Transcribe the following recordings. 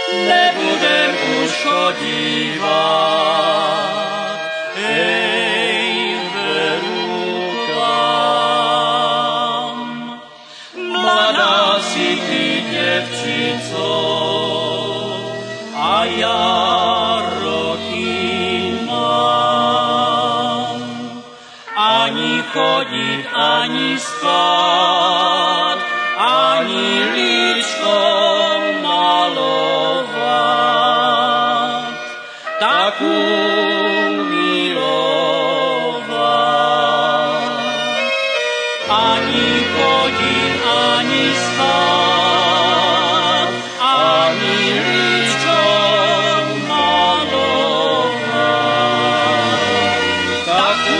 nebudem už chodívať. Veru klam. Mladá si ty, devčico, a ja roky mám. Ani chodiť, ani spať, ani líčko malovať, takú milovať. Ani chodiť, ani spať, ani líčko malovať, takú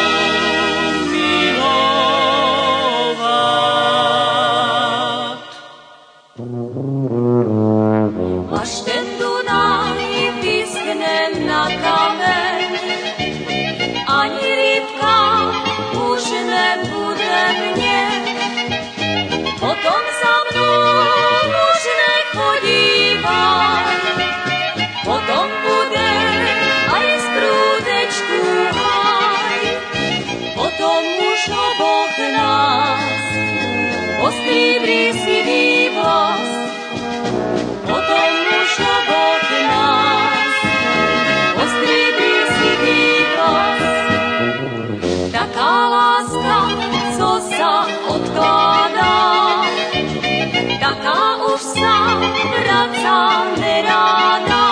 až ten Dunaj vyschne na kameň, ani rybka už nebude mne. Potom za mnou už nechodívať, potom bude aj z prúdečku haj. Potom už oboch nás ostríbri si vývlas, potom už oboch nás ostríbri si vývlas. Taká láska, co sa odkladá, taká už sa vraca neráda.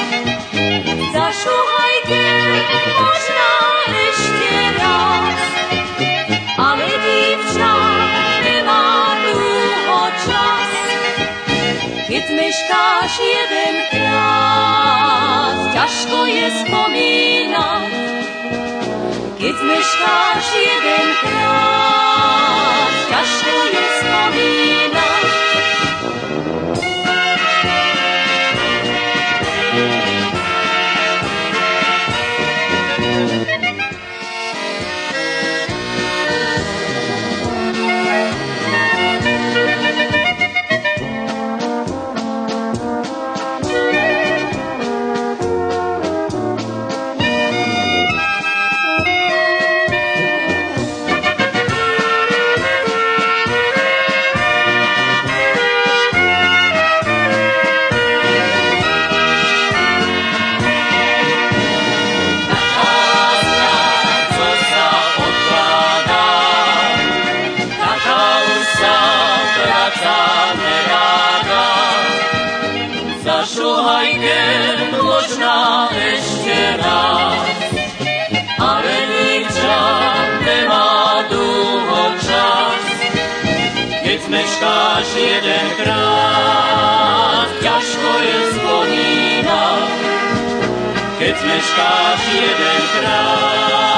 Zašuhajte možná ešte raz, ale dívča nemá dlho čas. Keď meškáš jedenkrát, ťažko je spomínať. Keď meškáš jedenkrát, ťažko je spomínať. Zašuhajte možná ešte raz, ale dívča nemá dlho čas. Keď zmeškáš jedenkrát, ťažko je spomínať. Keď zmeškáš jedenkrát,